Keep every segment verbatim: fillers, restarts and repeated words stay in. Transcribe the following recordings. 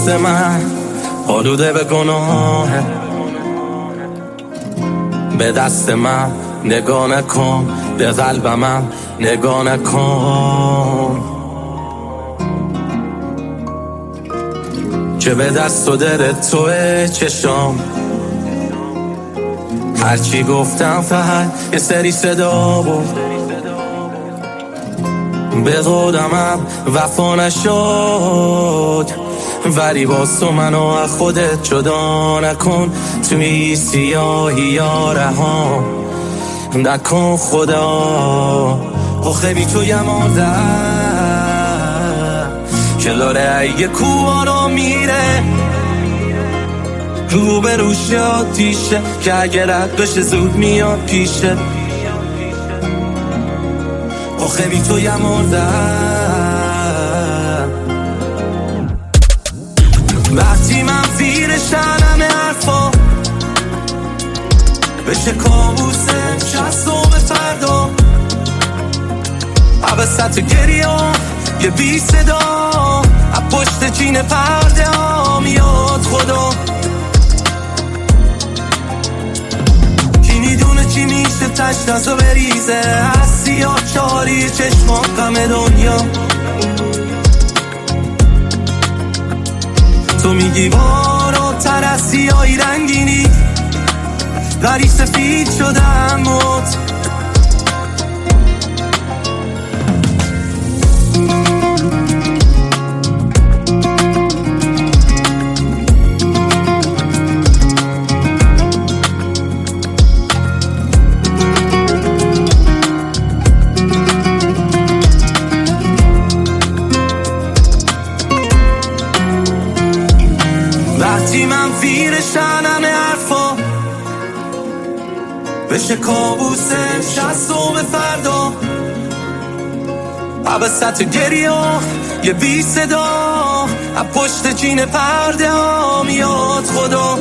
دست من آلوده به گناهه، به دست من نگاه نکن، به قلبم نگاه نکن که به دست و دل توه چشام. هرچی گفتم فقط یه سری صدا بود، به قولمم وفا نشد، ولی باز تو منو از خودت جدا نکن. توی سیاهی یا رها نکن خدا. آخه بی تو یه مادر که لاره یه کوارا میره، رو به روش آتیشه که اگه رد بشه زود میاد پیشه. آخه بی تو یه مادر وقتی من زیر شنم حرفا بشه کابوسه شستم فردا، عبستت گریه یه بی صدا از پشت چین پرده ها میاد خدا. کی میدونه چی میشه تشت ازو بریزه از سیاه چاری چشمان غم دنیا. تو میگی بالاتر از سیاهی رنگینی، ولی سفید شدم موت. وقتی من ویر شنم حرفا بشه کابوسه شستم فردا، عبست گریه یه بی صدا از پشت چین پرده ها میاد خدا.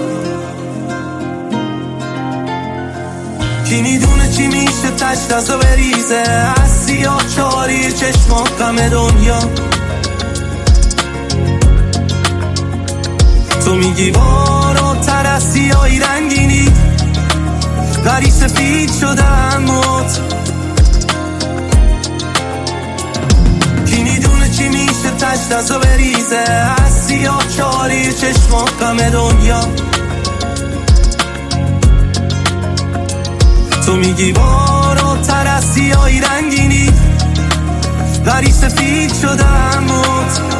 کی میدونه چی میشه تشت ازو بریزه از سیاه چاری چشمان غم دنیا. تو میگی بالاتر از سیاهی رنگینی، ولی سفید شدم موت. کی میدونه چی میشه تشت ازو بریزه از سیاه چاری چشمان غم دنیا. تو میگی بالاتر از سیاهی رنگینی، ولی سفید شدم موت.